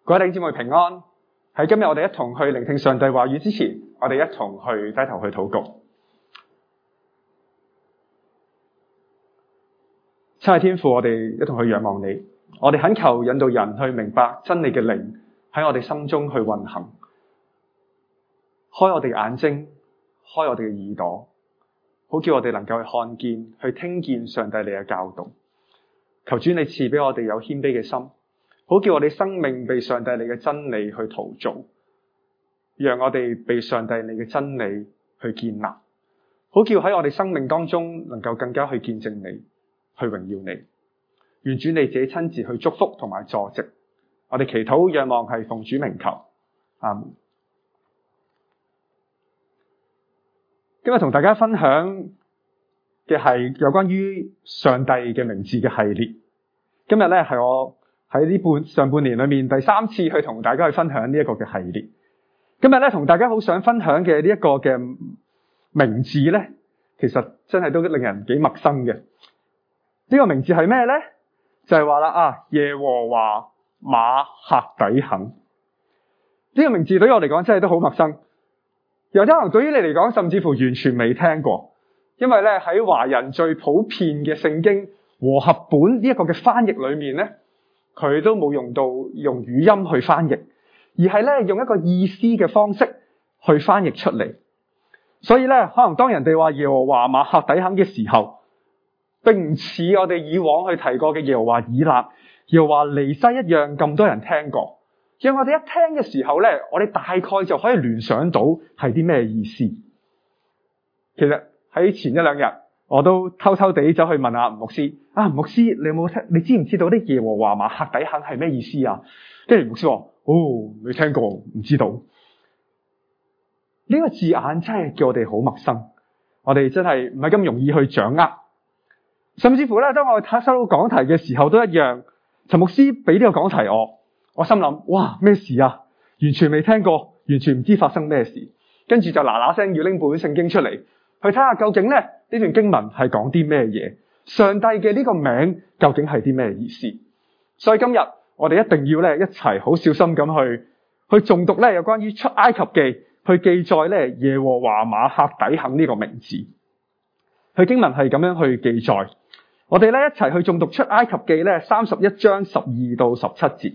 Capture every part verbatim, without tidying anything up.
各位弟兄姊妹平安。喺今日我哋一同去聆聽上帝話語之前，我哋一同去低頭去禱告。親愛天父，我哋一同去仰望你，我哋懇求引導人去明白真理嘅靈喺我哋心中去運行，開我哋眼睛，開我哋嘅耳朵，好叫我哋能夠去看見、去聽見上帝你嘅教導。求主你賜俾我哋有謙卑嘅心，好叫我哋生命被上帝你嘅真理去陶造，讓我哋被上帝你嘅真理去建立，好叫喺我哋生命當中能夠更加去見證你，去榮耀你。願主你自己親自去祝福同埋助席。我哋祈禱仰望係奉主名求，阿們。今日同大家分享嘅係有關於上帝嘅名字嘅系列。今日咧係我喺呢半上半年裏面第三次去同大家去分享呢一個嘅系列。今日咧同大家好想分享嘅呢一個嘅名字咧，其實真係都令人幾陌生嘅。呢個名字係咩咧？就係話啦啊，耶和華馬赫底肯。呢個名字對於我嚟講真係都好陌生，又可能對於你嚟講甚至乎完全未聽過。因為咧喺華人最普遍嘅聖經和合本呢一個嘅翻譯裏面咧，佢都冇用到用語音去翻譯，而係咧用一個意思嘅方式去翻譯出嚟。所以咧，可能當人哋話耶和華馬赫底肯嘅時候，並唔似我哋以往去提過嘅耶和華以勒、耶和華尼西一樣咁多人聽過。讓我哋一聽嘅時候咧，我哋大概就可以聯想到係啲咩意思。其實喺前一兩日，我都偷偷地走去問下吳牧師，啊，吳牧師，你有冇聽？你知唔知道啲耶和華馬赫底肯係咩意思啊？跟住吳牧師話：哦，未聽過，唔知道。呢個字眼真係叫我哋好陌生，我哋真係唔係咁容易去掌握。甚至乎咧，當我收到講題嘅時候都一樣。陳牧師俾呢個講題我，我心諗：哇，咩事啊？完全未聽過，完全唔知發生咩事。跟住就嗱嗱聲要拎本聖經出嚟，去睇下究竟咧呢段經文係講啲咩嘢？上帝嘅呢個名究竟係啲咩意思？所以今日我哋一定要咧一齊好小心咁去去誦讀咧有關於出埃及記去記載咧耶和華馬赫底肯呢個名字。佢經文係咁樣去記載。我哋咧一齊去誦讀出埃及記咧三十一章十二到十七節。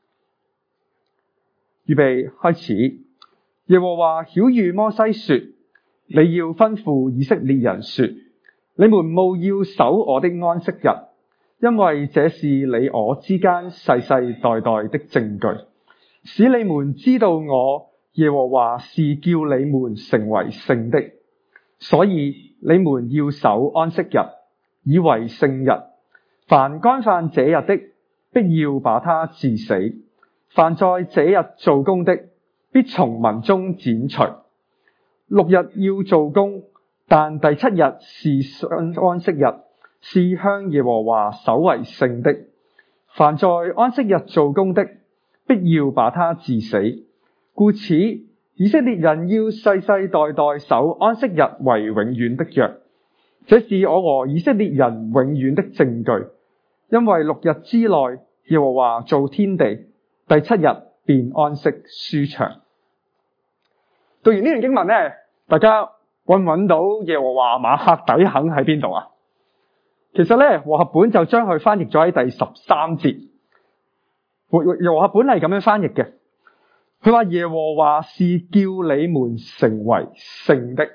預備開始。耶和華曉諭摩西說：你要吩咐以色列人說，你們務要守我的安息日，因為這是你我之間世世代代的證據，使你們知道我耶和華是叫你們成為聖的。所以你們要守安息日，以為聖日。凡干犯這日的，必要把他治死；凡在這日做工的，必從民中剪除。六日要做工，但第七日是安息日，是向耶和華守為聖的。凡在安息日做工的，必要把他治死。故此，以色列人要世世代代守安息日為永遠的約。這是我和以色列人永遠的證據，因為六日之內耶和華造天地，第七日便安息舒暢。讀完呢段經文咧，大家揾唔揾到耶和華馬赫底肯喺邊度啊？其實咧，和合本就將佢翻譯咗喺第十三節。和合本係咁樣翻譯嘅，佢話耶和華是叫你們成為聖的。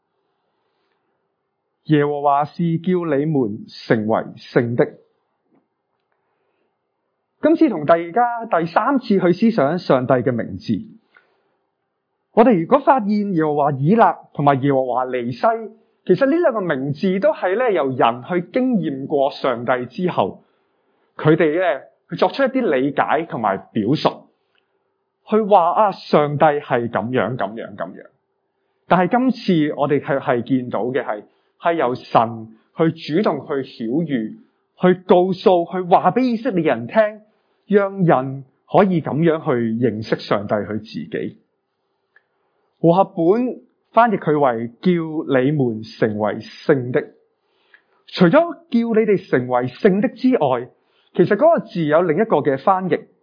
耶和華是叫你們成為聖的。今次同大家第三次去思想上帝嘅名字。我哋如果發現耶和華以勒同埋耶和華尼西，其實呢兩個名字都係咧由人去經驗過上帝之後，佢哋咧去作出一啲理解同埋表述，去話啊上帝係咁樣咁樣咁樣。但係今次我哋係係見到嘅係係由神去主動去曉諭，去告訴，去話俾以色列人聽，讓人可以咁樣去認識上帝佢自己。和合本翻譯佢為叫你們成為聖的。除咗叫你哋成為聖的之外，其實嗰個字有另一個嘅翻譯，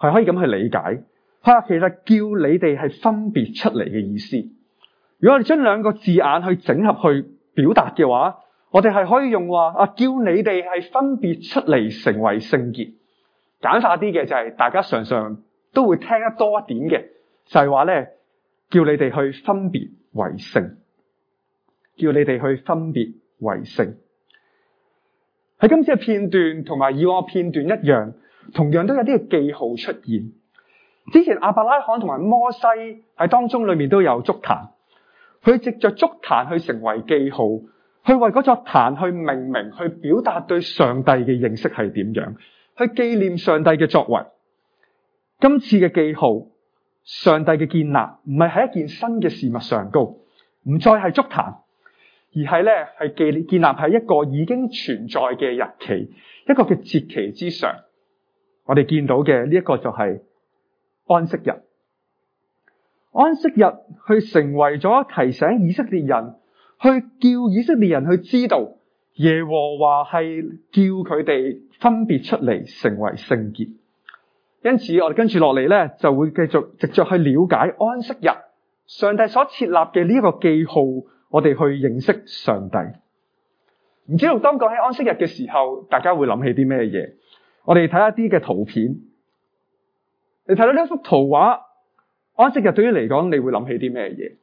係可以咁去理解。吓，其實叫你哋係分別出嚟嘅意思。如果我哋將兩個字眼去整合去表達嘅話，我哋係可以用話啊，叫你哋係分別出嚟成為聖潔。簡化啲嘅就係大家常常都會聽得多一點嘅，就係話咧，叫你哋去分別為聖，叫你哋去分別為聖。喺今次嘅片段同埋以往嘅片段一樣，同樣都有啲嘅記號出現。之前亞伯拉罕同埋摩西喺當中裏面都有築壇，佢藉着築壇去成為記號，去為嗰座壇去命名，去表達對上帝嘅認識係點樣，去紀念上帝嘅作為。今次嘅記號，上帝嘅建立唔係喺一件新嘅事物上高，唔再係築壇，而係咧係建建立喺一個已經存在嘅日期，一個嘅節期之上。我哋見到嘅呢一個就係安息日。安息日去成為咗提醒以色列人，去叫以色列人去知道耶和華係叫佢哋分別出嚟成為聖潔。因此我哋跟住落嚟咧，就會繼續直接去了解安息日上帝所設立嘅呢一個記號，我哋去認識上帝。唔知道當講起安息日嘅時候，大家會諗起啲咩嘢？我哋睇一啲嘅圖片，你睇到呢一幅圖畫，安息日對於嚟講，你會諗起啲咩嘢？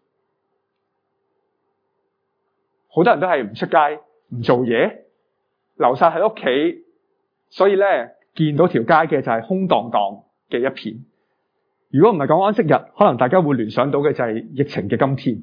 好多人都係唔出街，唔做嘢，留晒喺屋企，所以咧見到條街嘅就係空蕩蕩嘅一片。如果唔係講安息日，可能大家會聯想到嘅就係疫情嘅今天。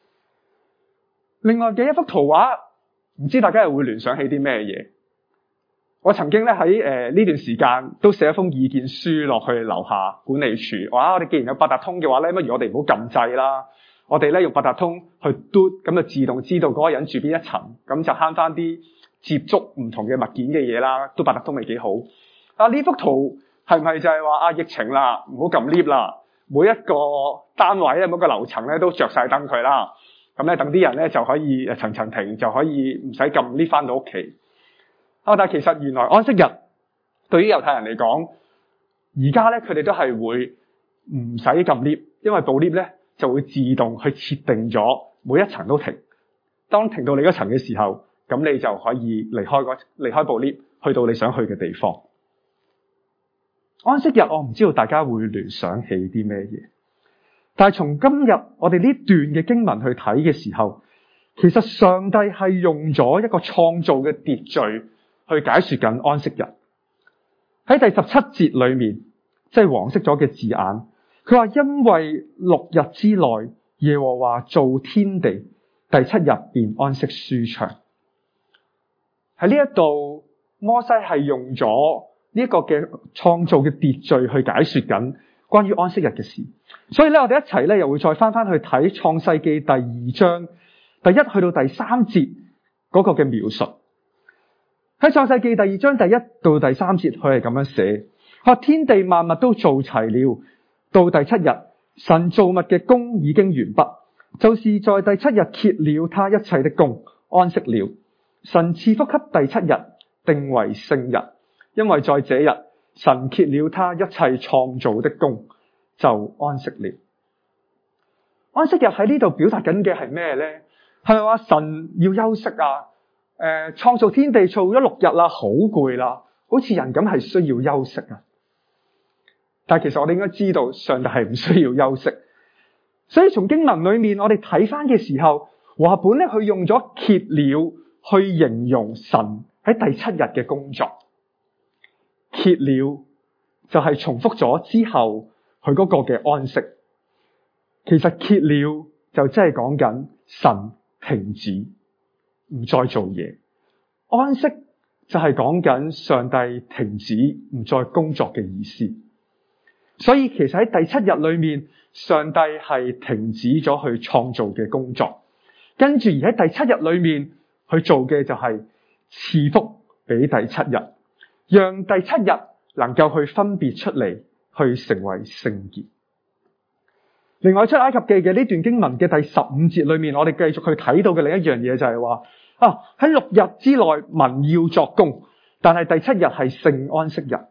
另外嘅一幅圖畫，唔知大家又會聯想起啲咩嘢？我曾經咧喺誒呢段時間都寫一封意見書落去樓下管理處，話我哋既然有八達通嘅話咧，不如我哋唔好撳掣啦，我哋咧用八達通去嘟，咁就自動知道嗰個人住邊一層，咁就慳翻啲接觸唔同嘅物件嘅嘢啦。嘟八達通咪幾好？啊，呢幅圖係唔係就係話啊疫情啦，唔好撳 lift 啦，每一個單位咧，每一個樓層咧都着晒燈佢啦，咁咧等啲人咧就可以誒層層停，就可以唔使撳 lift 翻到屋企。啊！但係其實原來安息日對於猶太人嚟講，而家咧佢哋都係會唔使撳 lift，因為部 lift 咧就會自動去設定咗每一層都停。當停到你嗰層嘅時候，咁你就可以離開嗰離開部 lift，去到你想去嘅地方。安息日我唔知道大家會聯想起啲咩嘢，但係從今日我哋呢段嘅經文去睇嘅時候，其實上帝係用咗一個創造嘅秩序去解說緊安息日。喺第十七節裏面，即係黃色咗嘅字眼，佢話因為六日之內耶和華造天地，第七日便安息舒暢。喺呢一度，摩西係用咗呢一個嘅創造嘅秩序去解說緊關於安息日嘅事。所以咧，我哋一齊咧又會再翻翻去睇創世記第二章第一去到第三節嗰個嘅描述。喺創世記第二章第一到第三節，佢係咁樣寫：話天地萬物都做齊了，到第七日，神造物嘅工已經完畢，就是在第七日歇了他一切的工，安息了。神賜福給第七日，定為聖日，因為在這日，神歇了他一切創造的工，就安息了。安息日喺呢度表達緊嘅係咩咧？係咪話神要休息啊？誒、呃，創造天地做咗六日啦，好攰啦，好似人咁係需要休息啊。但係其實我哋應該知道，上帝係唔需要休息。所以從經文裏面，我哋睇翻嘅時候，和合本咧佢用咗歇了去形容神喺第七日嘅工作。歇了就係重複咗之後佢嗰個嘅安息。其實歇了就真係講緊神停止，唔再做嘢。安息就係講緊上帝停止唔再工作嘅意思。所以其實喺第七日裏面，上帝係停止咗去創造嘅工作，跟住而喺第七日裏面去做嘅就係賜福俾第七日，讓第七日能夠去分別出嚟，去成為聖潔。另外出埃及記嘅呢段經文嘅第十五節裏面，我哋繼續去睇到嘅另一樣嘢就係話啊，喺六日之內民要作工，但係第七日係聖安息日。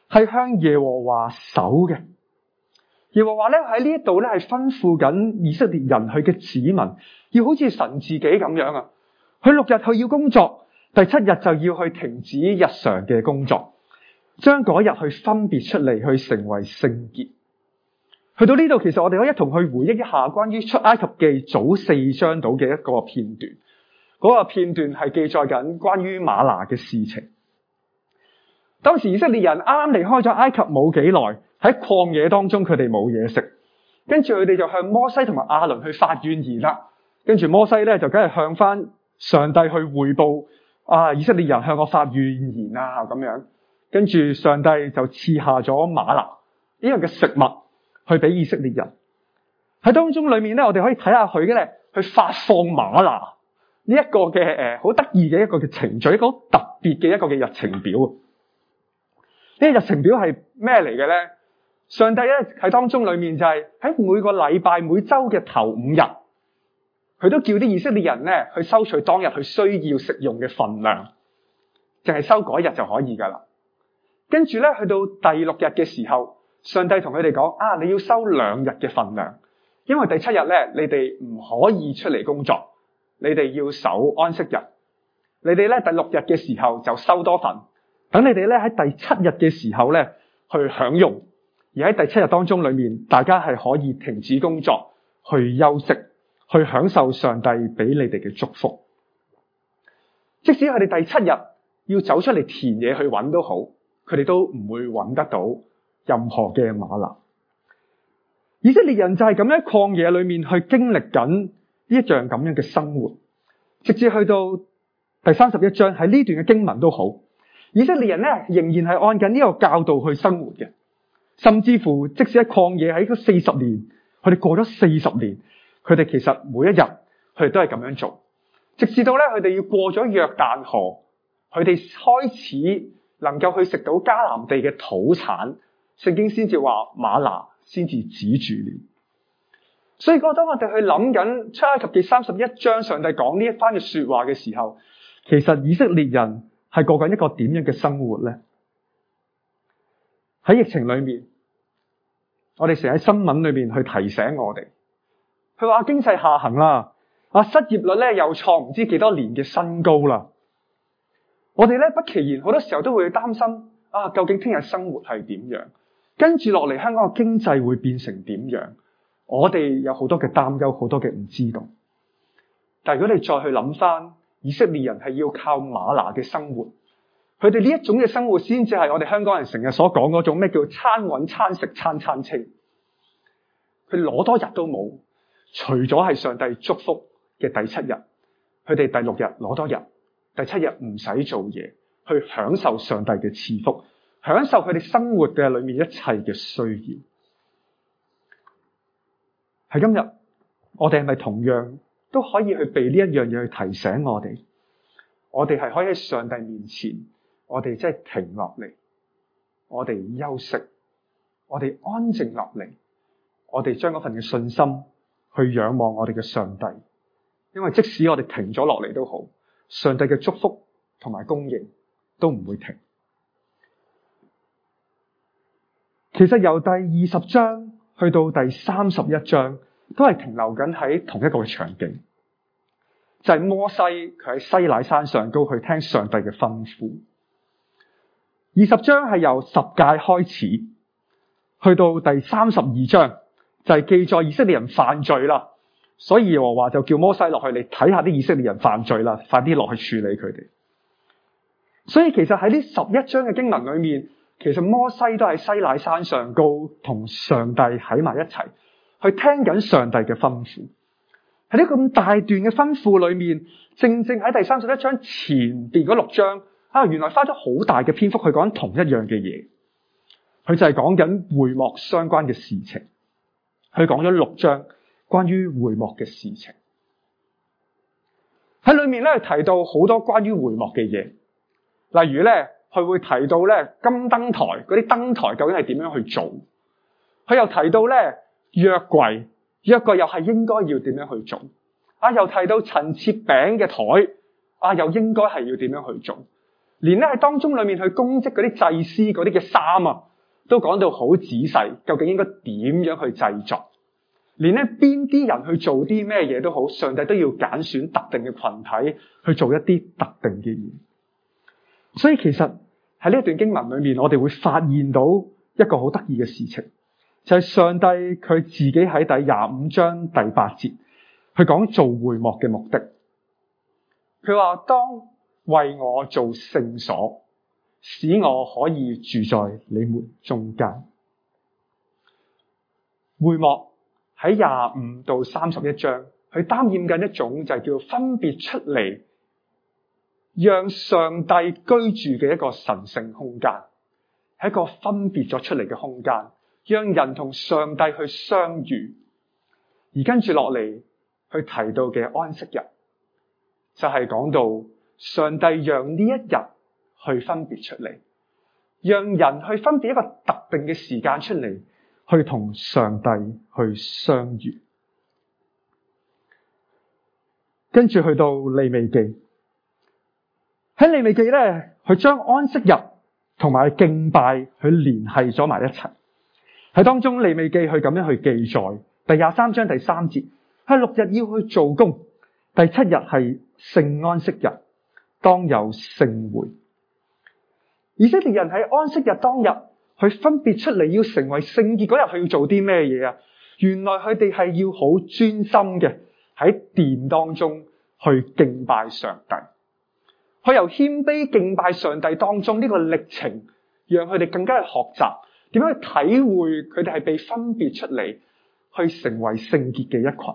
係向耶和華守嘅。耶和華咧喺呢一度咧係吩咐緊以色列人佢嘅子民，要好似神自己咁樣啊。佢六日佢要工作，第七日就要去停止日常嘅工作，將嗰日去分別出嚟，去成為聖潔。去到呢度，其實我哋可以一同去回憶一下關於出埃及記早四章到嘅一個片段。嗰個片段係記載緊關於嗎哪嘅事情。當時以色列人啱啱離開咗埃及冇幾耐，喺曠野當中佢哋冇嘢食，跟住佢哋就向摩西同埋亞倫去發怨言啦。跟住摩西咧就梗係向翻上帝去匯報，啊，以色列人向我發怨言啊咁樣。跟住上帝就賜下咗嗎哪呢樣嘅食物去俾以色列人。喺當中裏面咧，我哋可以睇下佢嘅咧去發放嗎哪呢一個嘅誒好得意嘅一個嘅程序，一個好特別嘅一個嘅日程表。呢個日程表係咩嚟嘅咧？上帝咧喺當中裏面就係喺每個禮拜每週嘅頭五日，佢都叫啲以色列人咧去收取當日佢需要食用嘅份量，淨係收嗰日就可以噶啦。跟住咧去到第六日嘅時候，上帝同佢哋講：啊，你要收兩日嘅份量，因為第七日咧你哋唔可以出嚟工作，你哋要守安息日。你哋咧第六日嘅時候就收多份，等你哋咧喺第七日嘅時候咧去享用。而喺第七日當中裏面，大家係可以停止工作，去休息，去享受上帝俾你哋嘅祝福。即使佢哋第七日要走出嚟田野去揾都好，佢哋都唔會揾得到任何嘅嗎哪。以色列人就係咁樣曠野裏面去經歷緊呢一樣咁樣嘅生活，直至去到第三十一章，喺呢段嘅經文都好，以色列人咧仍然係按緊呢個教導去生活嘅。甚至乎，即使喺曠野喺嗰四十年，佢哋過咗四十年，佢哋其實每一日佢哋都係咁樣做，直至到咧佢哋要過咗約旦河，佢哋開始能夠去食到迦南地嘅土產，聖經先至話嗎哪先至止住了。所以當我哋去諗緊出埃及記三十一章，上帝講呢一番嘅說話嘅時候，其實以色列人係過緊一個點樣嘅生活咧？喺疫情裏面，我哋成日喺新聞裏面去提醒我哋，佢話經濟下行啦，啊失業率咧又創唔知幾多年嘅新高啦。我哋咧不其然好多時候都會擔心啊，究竟聽日生活係點樣？跟住落嚟香港嘅經濟會變成點樣？我哋有好多嘅擔憂，好多嘅唔知道。但係如果你再去諗翻，以色列人係要靠嗎哪嘅生活。佢哋呢一種嘅生活先至係我哋香港人成日所講嗰種咩叫餐穩餐食餐餐清。佢攞多日都冇，除咗係上帝祝福嘅第七日，佢哋第六日攞多日，第七日唔使做嘢，去享受上帝嘅賜福，享受佢哋生活嘅裏面一切嘅需要。喺今日，我哋係咪同樣都可以去被呢一樣嘢去提醒我哋？我哋係可以喺上帝面前。我哋即係停落嚟，我哋休息，我哋安靜落嚟，我哋將嗰份嘅信心去仰望我哋嘅上帝，因為即使我哋停咗落嚟都好，上帝嘅祝福同埋供應都唔會停。其實由第二十章去到第三十一章，都係停留緊喺同一個場景，就係摩西佢喺西乃山上高去聽上帝嘅吩咐。二十章係由十誡開始，去到第三十二章就係記載以色列人犯罪啦，所以耶和華就叫摩西落去，你睇下啲以色列人犯罪啦，快啲落去處理佢哋。所以其實喺呢十一章嘅經文裏面，其實摩西都喺西乃山上高同上帝喺埋一齊，去聽緊上帝嘅吩咐。喺呢個咁大段嘅吩咐裏面，正正喺第三十一章前邊嗰六章。啊！原來花咗好大嘅篇幅去講同一樣嘅嘢，佢就係講緊會幕相關嘅事情。佢講咗六章關於會幕嘅事情，喺裏面咧提到好多關於會幕嘅嘢，例如咧佢會提到咧金燈台嗰啲燈台究竟係點樣去做，佢又提到咧約櫃，約櫃又係應該要點樣去做，啊又提到陳設餅嘅台，啊又應該係要點樣去做。 連咧喺當中裏面去供職嗰啲祭司嗰啲嘅衫啊，都講到好仔細，究竟應該點樣去製作？連咧邊啲人去做啲咩嘢都好，上帝都要揀選特定嘅群體去做一啲特定嘅嘢。所以其實喺呢一段經文裏面，我哋會發現到一個好得意嘅事情，就係上帝佢自己喺第廿五章第八節去講做會幕嘅目的。佢話當為我做聖所，使我可以住在你們中間。會幕喺廿五到三十一章，佢擔任緊一種就係叫分別出嚟，讓上帝居住嘅一個神聖空間，係一個分別咗出嚟嘅空間，讓人同上帝去相遇。而跟住落嚟去提到嘅安息日，就係講到上帝讓呢一日去分別出嚟，讓人去分別一個特定嘅時間出嚟，去同上帝去相遇。跟住去到利未記，喺利未記咧，佢將安息日同埋敬拜去聯繫咗埋一齊。喺當中利未記佢咁樣去記載，第廿三章第三節，係六日要去做工，第七日係聖安息日，當有聖會。以色列人喺安息日當日，去分別出嚟要成為聖潔嗰日，佢要做啲咩嘢啊？原來佢哋係要好專心嘅喺殿當中去敬拜上帝。佢由謙卑敬拜上帝當中呢個歷程，讓佢哋更加去學習點樣去體會佢哋係被分別出嚟，去成為聖潔嘅一群。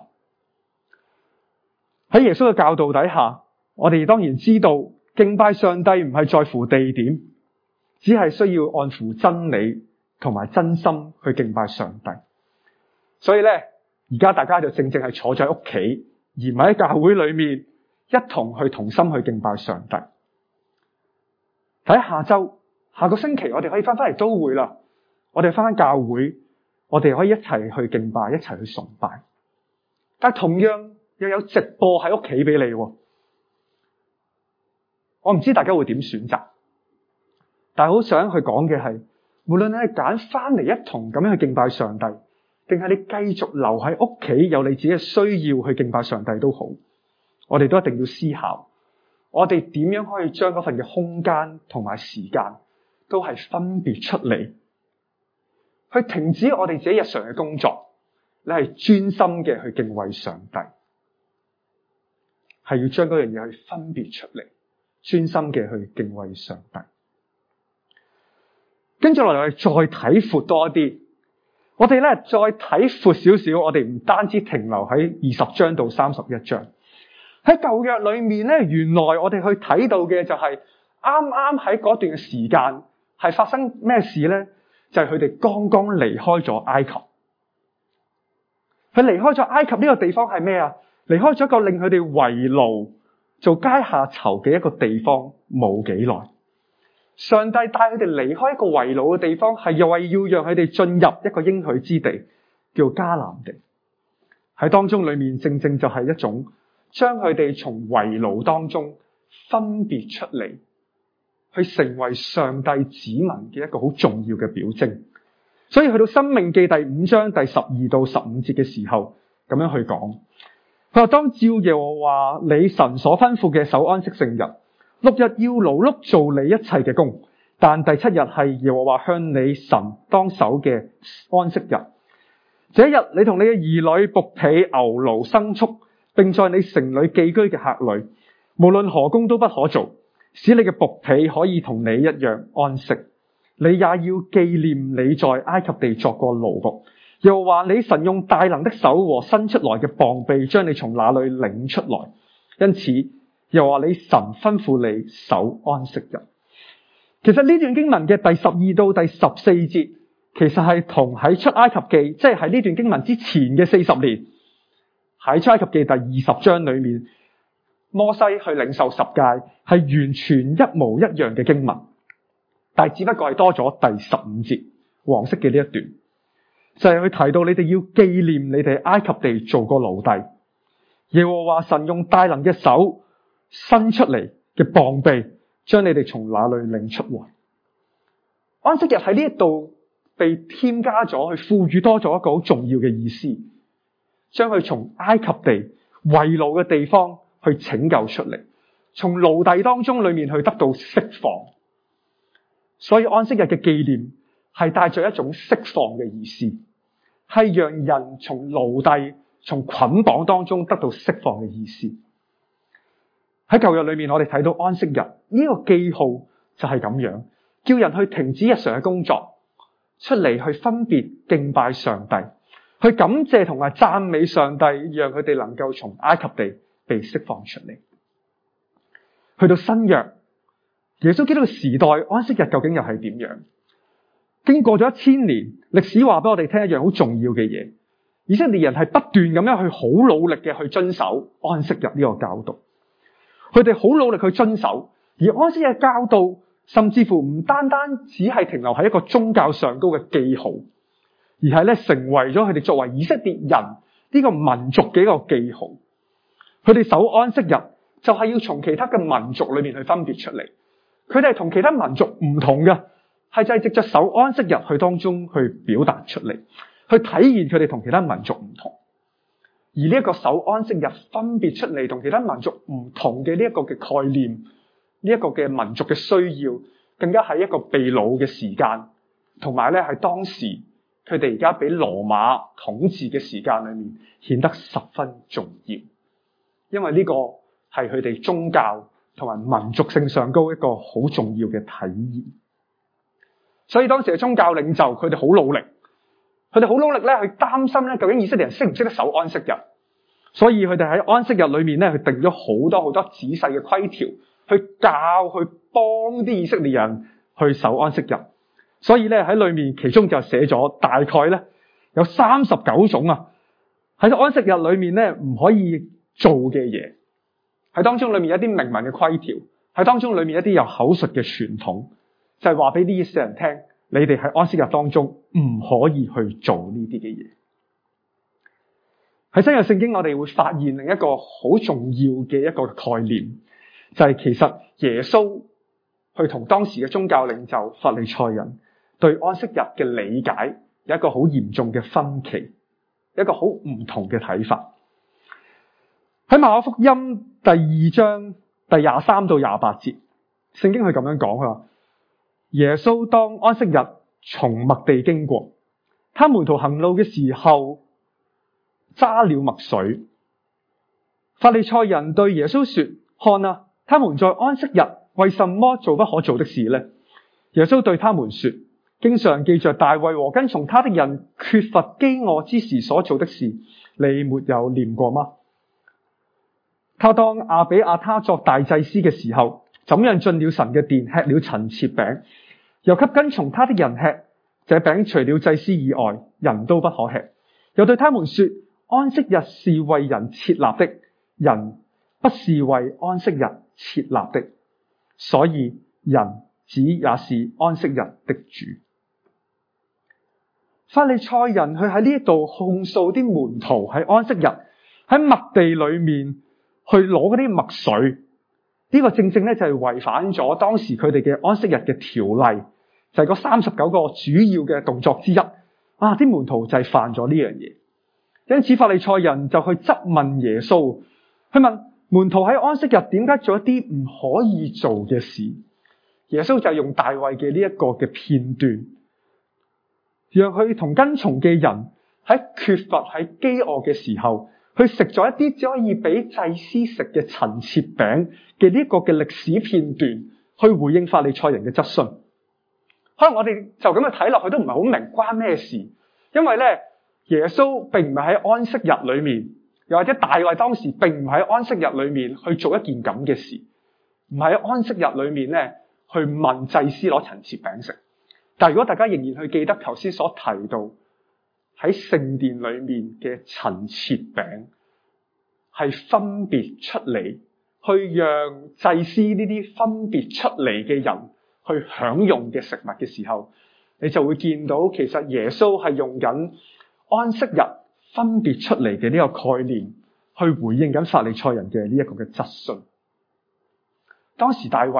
喺耶穌嘅教導底下，我哋當然知道敬拜上帝唔係在乎地點，只係需要按乎真理同埋真心去敬拜上帝。所以咧，而家大家就正正係坐在屋企，而唔係喺教會裏面一同去同心去敬拜上帝。睇下周下個星期我哋可以翻返嚟都會啦，我哋翻返教會，我哋可以一齊去敬拜，一齊去崇拜。但係同樣又有直播喺屋企俾你，我唔知大家會點選擇。但係好想去講嘅係，無論你係揀翻嚟一同咁樣去敬拜上帝，定係你繼續留喺屋企有你自己嘅需要去敬拜上帝都好，我哋都一定要思考，我哋點樣可以將嗰份嘅空間同埋時間都係分別出嚟，去停止我哋自己日常嘅工作，你係專心嘅去敬畏上帝，係要將嗰樣嘢去分別出嚟，專心嘅去敬畏上帝。跟住落嚟，我哋再睇闊多一啲。我哋咧再睇闊少少，我哋唔單止停留喺二十章到三十一章。喺舊約裏面咧，原來我哋去睇到嘅就係啱啱喺嗰段嘅時間係發生咩事咧？就係佢哋剛剛離開咗埃及。佢離開咗埃及呢個地方係咩啊？離開咗一個令佢哋為奴做階下囚嘅一個地方，冇幾耐。上帝帶佢哋離開一個為奴嘅地方，係又係要讓佢哋進入一個應許之地，叫迦南地。喺當中裏面，正正就係一種將佢哋從為奴當中分別出嚟，去成為上帝子民嘅一個好重要嘅表徵。所以去到申命記第五章第十二到十五節嘅時候，咁樣去講，佢話當照耶和華你神所吩咐嘅守安息聖日。六日要勞碌做你一切嘅工，但第七日係耶和華向你神當守嘅安息日。這一日你同你嘅兒女、僕婢、牛驢、牲畜，並在你城裏寄居嘅客旅，無論何工都不可做，使你嘅僕婢可以同你一樣安息。你也要紀念你在埃及地作過奴僕，耶和華你神用大能的手和伸出來嘅膀臂將你從那裏領出來。因此又話你神吩咐你守安息日。其實呢段經文嘅第十二到第十四節，其實係同喺出埃及記，即係喺呢段經文之前嘅四十年，喺出埃及記第二十章裏面，摩西去領受十誡，係完全一模一樣嘅經文，但係只不過係多咗第十五節黃色嘅呢一段，就係、是、佢提到你哋要紀念你哋埃及地做過奴隸，耶和華神用大能嘅手伸出嚟嘅膀臂將你哋從那裏領出來。安息日喺呢一度被添加咗，去賦予多咗一個好重要嘅意思，將佢從埃及地為奴嘅地方去拯救出嚟，從奴隸當中裏面去得到釋放。所以安息日嘅紀念係帶着一種釋放嘅意思，係讓人從奴隸、從捆綁當中得到釋放嘅意思。喺舊約裏面，我哋睇到安息日呢個記號就係咁樣，叫人去停止日常嘅工作，出嚟去分別敬拜上帝，去感謝同埋讚美上帝，讓佢哋能夠從埃及地被釋放出嚟。去到新約，耶穌基督嘅時代，安息日究竟又係點樣？經過咗一千年，歷史話俾我哋聽一樣好重要嘅嘢，以色列人係不斷咁樣去好努力嘅去遵守安息日呢個教導。佢哋好努力去遵守，而安息日教導甚至乎唔單單只係停留喺一個宗教上高嘅記號，而係咧成為咗佢哋作為以色列人呢個民族嘅一個記號。佢哋守安息日就係要從其他嘅民族裏面去分別出嚟，佢哋係同其他民族唔同嘅，係就係藉着守安息日去當中去表達出嚟，去體現佢哋同其他民族唔同。而呢一個守安息日分別出嚟同其他民族唔同嘅呢一個嘅概念，呢一個嘅民族嘅需要，更加係一個被擄嘅時間，同埋咧係當時佢哋而家俾羅馬統治嘅時間裏面顯得十分重要，因為呢個係佢哋宗教同埋民族性上高一個好重要嘅體現。所以當時嘅宗教領袖佢哋好努力。佢哋好努力咧，去擔心咧，究竟以色列人識唔識得守安息日？所以佢哋喺安息日裏面咧，去定咗好多好多仔細嘅規條，去教、去幫啲以色列人去守安息日。所以咧喺裏面，其中就寫咗大概咧有三十九種啊，喺安息日裏面咧唔可以做嘅嘢。喺當中裏面有一啲明文嘅規條，喺當中裏面一啲有口述嘅傳統，就係話俾啲以色列人聽。你哋喺安息日當中唔可以去做呢啲嘅嘢。喺新約聖經，我哋會發現另一個好重要嘅一個概念，就係其實耶穌去同當時嘅宗教領袖法利賽人對安息日嘅理解有一個好嚴重嘅分歧，一個好唔同嘅睇法。喺馬可福音第二章第廿三到廿八節，聖經係咁樣講，佢話耶穌當安息日從麥地經過，他門徒行路嘅時候揸了麥穗。法利賽人對耶穌說：看啊，他們在安息日為什麼做不可做的事呢？耶穌對他們說：經常記着大衛和跟從他的人缺乏飢餓之時所做的事，你沒有念過嗎？他當亞比亞他作大祭司嘅時候，怎樣進了神嘅殿，吃了陳設餅，又給跟從他的人吃。這餅除了祭司以外，人都不可吃。又對他們說：安息日是為人設立的，人不是為安息日設立的，所以人子也是安息日的主。法利賽人佢喺呢度控訴啲門徒喺安息日喺麥地裏面去攞嗰啲麥穗。呢個正正咧就係違反咗當時佢哋嘅安息日嘅條例，就係嗰三十九個主要嘅動作之一。啊，啲門徒就係犯咗呢樣嘢，因此法利賽人就去質問耶穌，去問門徒喺安息日點解做一啲唔可以做嘅事。耶穌就用大衛嘅呢一個嘅片段，讓佢同跟從嘅人喺缺乏喺飢餓嘅時候，去食咗一啲只可以俾祭司食嘅陳設餅嘅呢一個嘅歷史片段，去回應法利賽人嘅質詢。可能我哋就咁樣睇落去都唔係好明關咩事，因為咧耶穌並唔係喺安息日裏面，又或者大衛當時並唔係喺安息日裏面去做一件咁嘅事，唔係喺安息日裏面咧去問祭司攞陳設餅食。但係如果大家仍然去記得頭先所提到喺聖殿裏面嘅陳設餅，係分別出嚟，去讓祭司呢啲分別出嚟嘅人去享用嘅食物嘅時候，你就會見到其實耶穌係用緊安息日分別出嚟嘅呢個概念去回應緊法利賽人嘅呢一個嘅質詢。當時大衛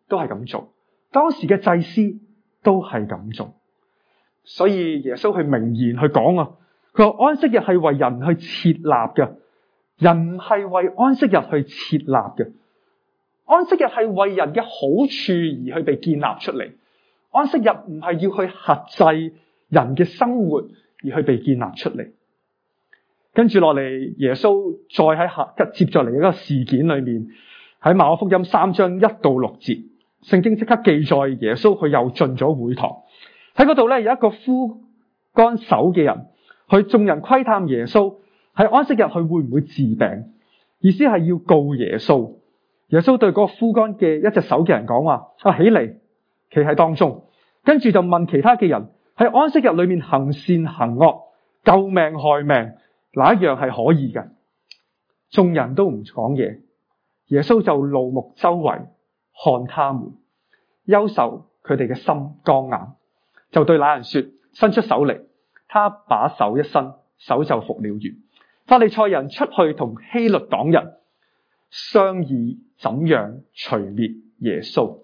都係咁做，當時嘅祭司都係咁做。所以耶穌去明言去講啊，佢話安息日係為人去設立嘅，人唔係為安息日去設立嘅。安息日係為人嘅好處而去被建立出嚟。安息日唔係要去轄制人嘅生活而去被建立出嚟。跟住落嚟，耶穌再喺下接咗嚟一個事件裏面，喺馬可福音三章一到六節，聖經即刻記載耶穌佢又進咗會堂。喺嗰度咧，有一個枯乾手嘅人，佢眾人窺探耶穌喺安息日佢會唔會治病，意思係要告耶穌。耶穌對嗰個枯乾嘅一隻手嘅人講話：啊，起嚟，企喺當中。跟住就問其他嘅人喺安息日裏面行善行惡、救命害命，哪一樣係可以嘅？眾人都唔講嘢，耶穌就怒目周圍看他們，憂愁佢哋嘅心剛硬，就對那人說：伸出手嚟。他把手一伸，手就復了原。法利賽人出去同希律黨人商議怎樣除滅耶穌。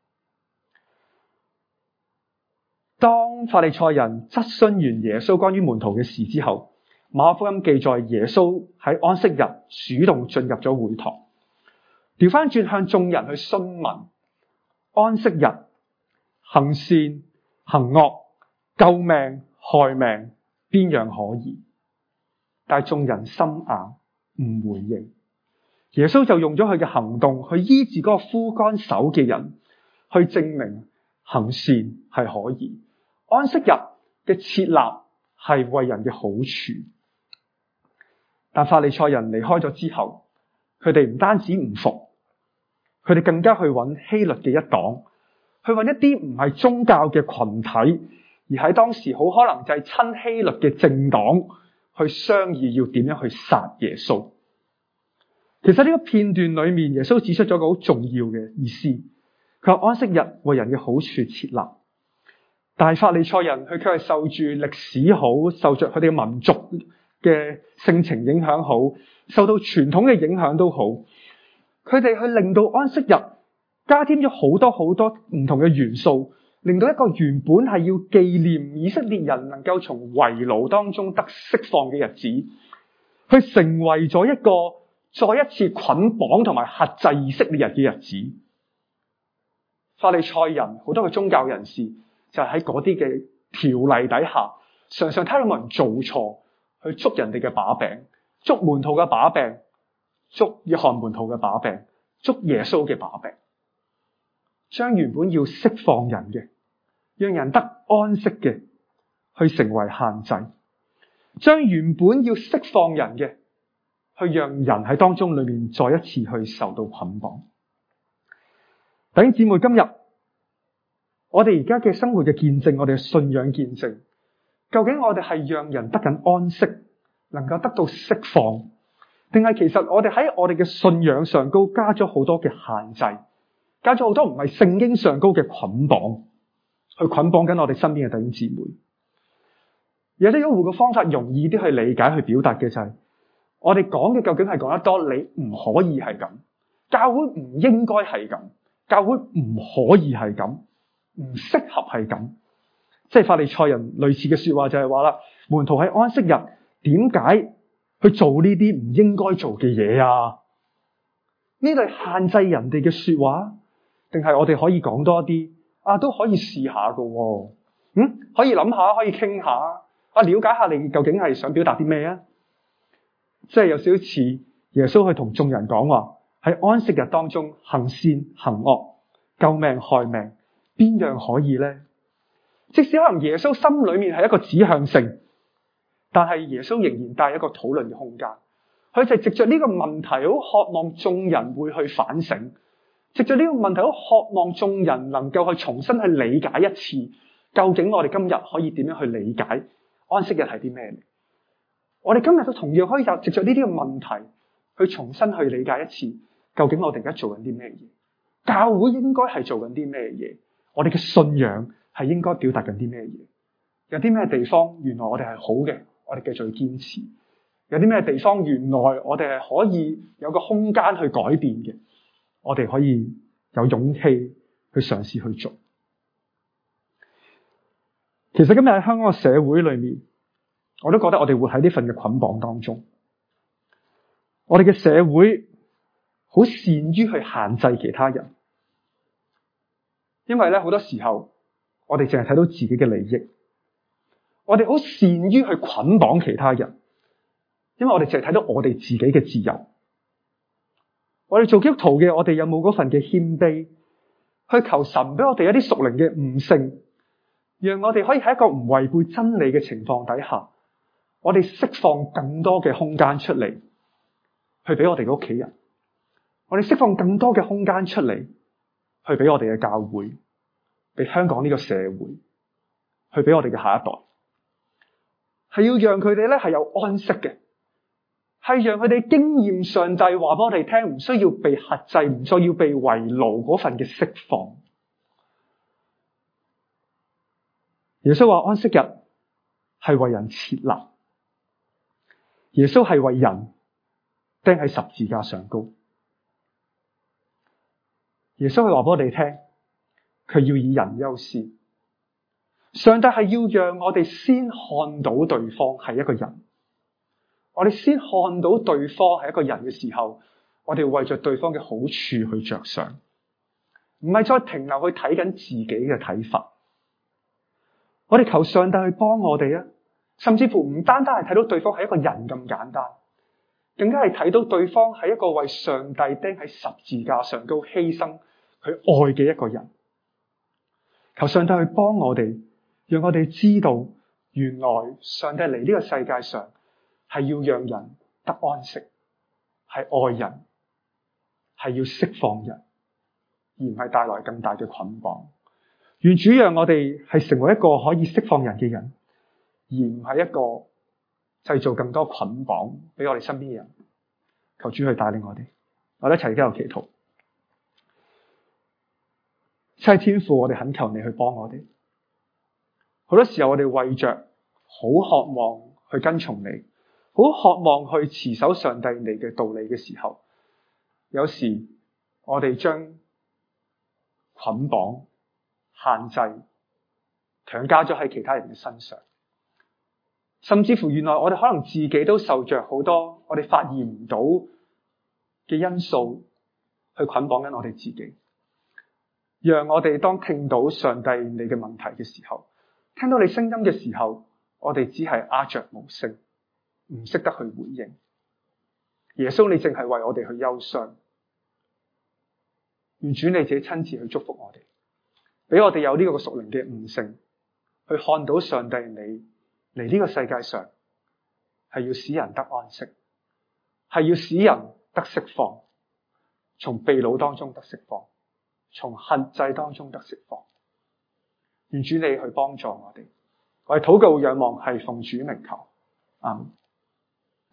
當法利賽人質詢完耶穌關於門徒嘅事之後，馬可福音記載耶穌喺安息日主動進入咗會堂，調翻轉向眾人去詢問安息日行善行惡、救命害命，邊樣可以？但係眾人心硬唔回應，耶穌就用咗佢嘅行動去醫治嗰個枯乾手嘅人，去證明行善係可以，安息日嘅設立係為人嘅好處。但法利賽人離開咗之後，佢哋唔單止唔服，佢哋更加去揾希律嘅一黨，去揾一啲唔係宗教嘅群體，而喺當時好可能就係親希律嘅政黨，去商議要點樣去殺耶穌。其實呢個片段裏面，耶穌指出咗一個好重要嘅意思，佢話安息日為人嘅好處設立，但係法利賽人佢卻係受住歷史好，受着佢哋嘅民族嘅性情影響好，受到傳統嘅影響都好，佢哋去令到安息日加添咗好多好多唔同嘅元素，令到一個原本係要紀念以色列人能夠從為奴當中得釋放嘅日子，去成為咗一個再一次捆綁同埋轄制以色列人嘅日子。法利賽人好多嘅宗教人士就係喺嗰啲嘅條例底下，常常睇到冇人做錯，去捉人哋嘅把柄，捉門徒嘅把柄，捉約翰門徒嘅把柄，捉耶穌嘅把柄，將原本要釋放人嘅，讓人得安息嘅，去成為限制；將原本要釋放人嘅，去讓人喺當中裏面再一次去受到捆綁。弟兄姊妹，今日我哋而家嘅生活嘅見證，我哋嘅信仰見證，究竟我哋係讓人得緊安息，能夠得到釋放，定係其實我哋喺我哋嘅信仰上高加咗好多嘅限制，加咗好多唔係聖經上高嘅捆綁，去捆綁緊我哋身邊嘅弟兄姊妹。有啲一戶嘅方法容易啲去理解去表達嘅就係、是，我哋講嘅究竟係講得多，你唔可以係咁，教會唔應該係咁，教會唔可以係咁，唔適合係咁。即係法利賽人類似嘅說話就係話啦，門徒喺安息日點解去做呢啲唔應該做嘅嘢啊？呢度係限制人哋嘅說話，定係我哋可以講多啲啊？都可以試下噶，嗯，可以諗下，可以傾下啊，了解下你究竟係想表達啲咩啊？即係有少少似耶穌去同眾人講話，喺安息日當中行善行惡、救命害命，邊樣可以呢？即使可能耶穌心裏面係一個指向性，但係耶穌仍然帶一個討論嘅空間。佢就藉着呢個問題，好渴望眾人會去反省；藉着呢個問題，好渴望眾人能夠去重新去理解一次，究竟我哋今日可以點樣去理解安息日係啲咩？我哋今日都同樣可以就藉着呢啲嘅問題，去重新去理解一次，究竟我哋而家做緊啲咩嘢？教會應該係做緊啲咩嘢？我哋嘅信仰係應該表達緊啲咩嘢？有啲咩地方原來我哋係好嘅，我哋繼續去堅持；有啲咩地方原來我哋係可以有個空間去改變嘅，我哋可以有勇氣去嘗試去做。其實今日喺香港嘅社會裏面，我都覺得我哋活喺呢份嘅捆綁當中。我哋嘅社會好善於去限制其他人，因為咧好多時候我哋淨係睇到自己嘅利益。我哋好善於去捆綁其他人，因為我哋淨係睇到我哋自己嘅自由。我哋做基督徒嘅，我哋有冇嗰份嘅謙卑，去求神俾我哋一啲屬靈嘅悟性，讓我哋可以喺一個唔違背真理嘅情況底下，我哋釋放更多嘅空間出嚟，去俾我哋嘅屋企人。我哋釋放更多嘅空間出嚟，去俾我哋嘅教會，俾香港呢個社會，去俾我哋嘅下一代。係要讓佢哋咧係有安息嘅，係讓佢哋經驗上帝話俾我哋聽，唔需要被轄制，唔需要被圍牢嗰份嘅釋放。耶穌話安息日係為人設立，耶穌係為人釘喺十字架上高。耶穌係話俾我哋聽，佢要以人優先。上帝係要讓我哋先看到對方係一個人，我哋先看到對方係一個人嘅時候，我哋為着對方嘅好處去着想，唔係再停留去睇緊自己嘅睇法。我哋求上帝去幫我哋啊，甚至乎唔單單係睇到對方係一個人咁簡單，更加係睇到對方係一個為上帝釘喺十字架上高犧牲佢愛嘅一個人。求上帝去幫我哋，讓我哋知道原來上帝嚟呢個世界上係要讓人得安息，係愛人，係要釋放人，而唔係帶來更大嘅捆綁。願主讓我哋係成為一個可以釋放人嘅人，而唔係一個製造更多捆綁俾我哋身邊嘅人。求主去帶領我哋，我哋一齊加入祈禱。親天父，我哋懇求你去幫我哋。好多時候我哋為着好渴望去跟從你，好渴望去持守上帝你嘅道理嘅時候，有時我哋將捆綁、限制強加咗喺其他人嘅身上，甚至乎原來我哋可能自己都受着好多我哋發現唔到嘅因素去捆綁緊我哋自己，讓我哋當聽到上帝你嘅問題嘅時候，聽到你聲音嘅時候，我哋只係鴉雀無聲，唔識得去回應。耶穌，你淨係為我哋去憂傷，願主你自己親自去祝福我哋，俾我哋有呢個屬靈嘅悟性，去看到上帝你嚟呢個世界上係要使人得安息，係要使人得釋放，從被擄當中得釋放，從限制當中得釋放。願主你去幫助我哋，我哋禱告仰望係奉主名求，阿們。